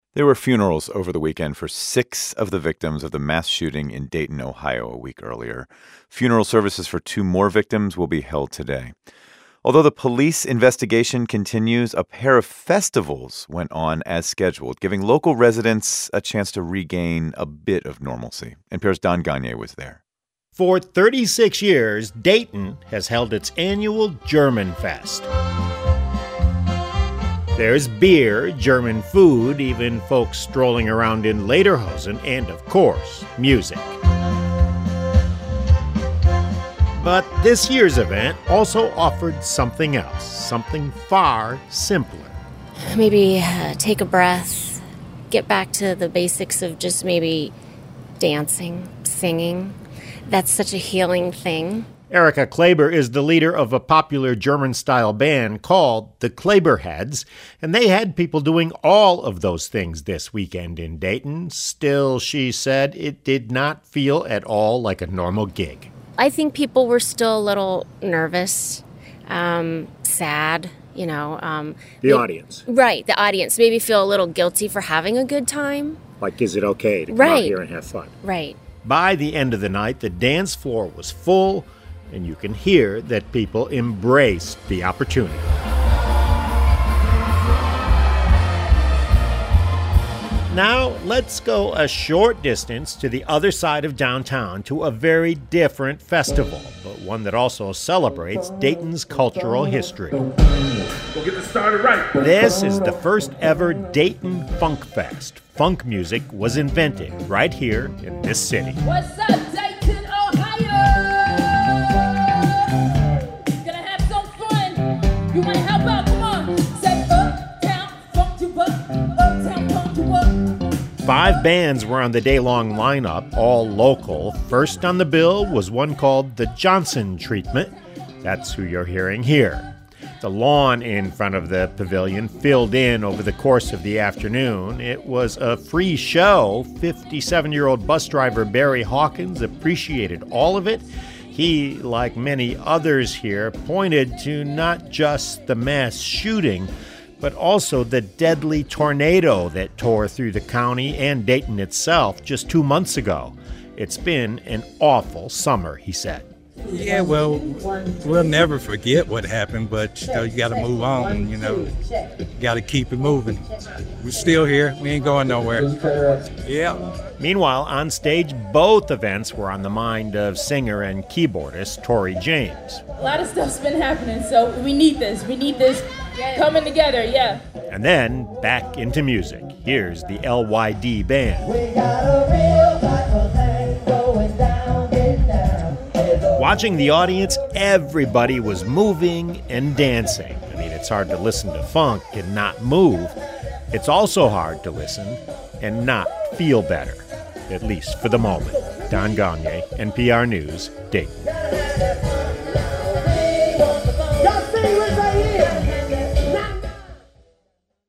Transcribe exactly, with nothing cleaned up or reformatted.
There were funerals over the weekend for six of the victims of the mass shooting in Dayton, Ohio, a week earlier. Funeral services for two more victims will be held today. Although the police investigation continues, a pair of festivals went on as scheduled, giving local residents a chance to regain a bit of normalcy. N P R's Don Gonyea was there. For thirty-six years, Dayton has held its annual German Fest. There's beer, German food, even folks strolling around in lederhosen, and, of course, music. But this year's event also offered something else, something far simpler. Maybe uh, take a breath, get back to the basics of just maybe dancing, singing. That's such a healing thing. Erika Kleber is the leader of a popular German-style band called the Kleberheads, and they had people doing all of those things this weekend in Dayton. Still, she said, it did not feel at all like a normal gig. I think people were still a little nervous, um, sad, you know. Um, the maybe, audience. Right, the audience. Maybe feel a little guilty for having a good time. Like, is it okay to come right. out here and have fun? Right. By the end of the night, the dance floor was full, and you can hear that people embraced the opportunity. Now, let's go a short distance to the other side of downtown to a very different festival, but one that also celebrates Dayton's cultural history. We'll get this started right. This is the first ever Dayton Funk Fest. Funk music was invented right here in this city. What's up, Dayton, Ohio? Gonna have some fun. You wanna help out? Come on. Say uptown, funk to up, uptown, funk to up. Five bands were on the day-long lineup, all local. First on the bill was one called the Johnson Treatment. That's who you're hearing here. The lawn in front of the pavilion filled in over the course of the afternoon. It was a free show. fifty-seven-year-old bus driver Barry Hawkins appreciated all of it. He, like many others here, pointed to not just the mass shooting, but also the deadly tornado that tore through the county and Dayton itself just two months ago. It's been an awful summer, he said. Yeah, well, we'll never forget what happened, but you know, you got to move on, you know, got to keep it moving. We're still here. We ain't going nowhere. Yeah. Meanwhile, on stage, both events were on the mind of singer and keyboardist Tori James. A lot of stuff's been happening, so we need this. We need this coming together, yeah. And then back into music. Here's the L Y D Band. We got a real type of thing going down, getting down. Watching the audience, everybody was moving and dancing. I mean, it's hard to listen to funk and not move. It's also hard to listen and not feel better, at least for the moment. Don Gonyea, N P R News, Dayton.